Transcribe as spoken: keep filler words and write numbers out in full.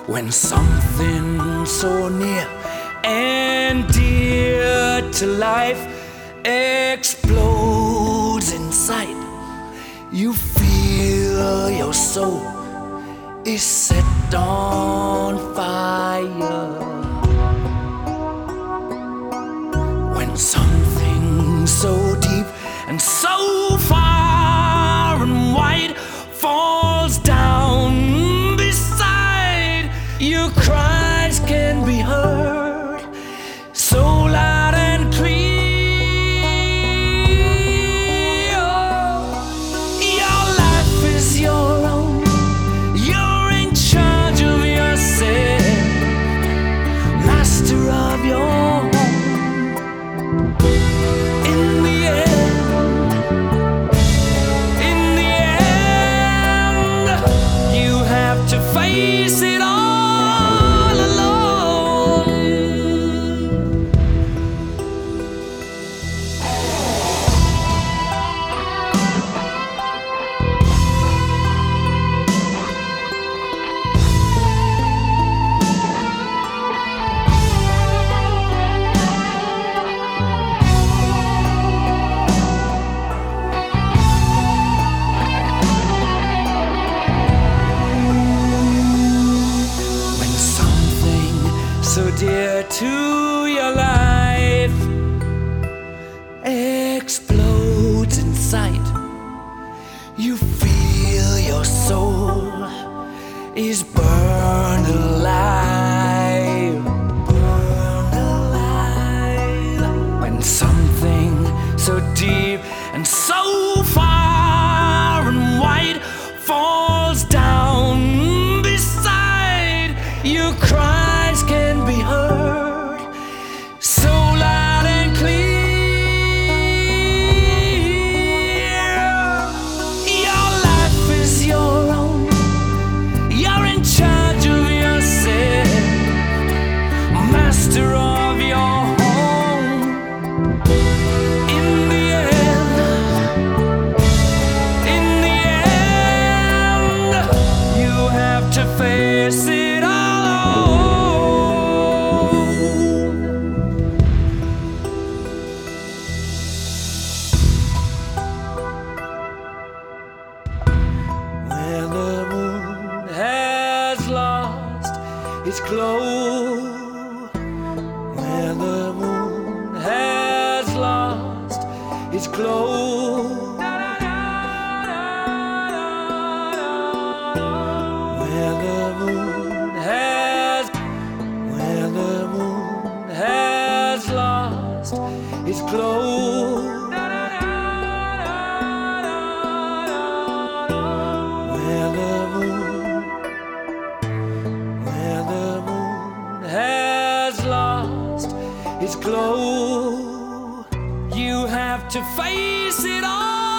When something so near and dear to life explodes in sight, you feel your soul is set on fire. When something so deep and so far and wide falls down beside, your cries can be heard so loud and clear. Your life is your own, you're in charge of yourself, master of your home. In the end, in the end, you have to face it all. So dear to your life explodes in sight, you feel your soul is burned alive, burned alive. When something so deep and so far and wide falls down beside, you cry can be heard so loud and clear. Your life is your own, you're in charge of yourself, master of your home. In the end, in the end, you have to face it all. Its glow, where the moon has lost its glow, where the moon has, where the moon has lost its glow, where the moon has lost its glow, you have to face it all.